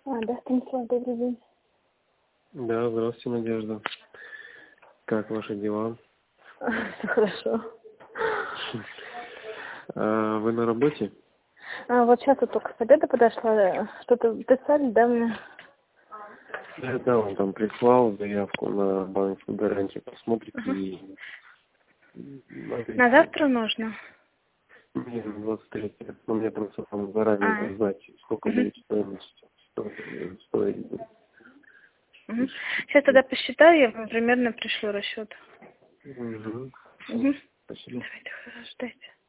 Да, Станислав, добрый день. Да, здравствуйте, Надежда. Как ваши дела? Все хорошо. Вы на работе? Вот сейчас вот только с обеда подошла. Что-то писали, да, мне? Да, он там прислал заявку на банковскую гарантию. Посмотрите и... На завтра нужно? Нет, на 23. Но мне просто там заранее знать, сколько будет стоимость стоить. Сейчас тогда посчитаю, я вам примерно пришлю расчет. Угу. Угу. Спасибо. Давайте, хорошо, ждайте.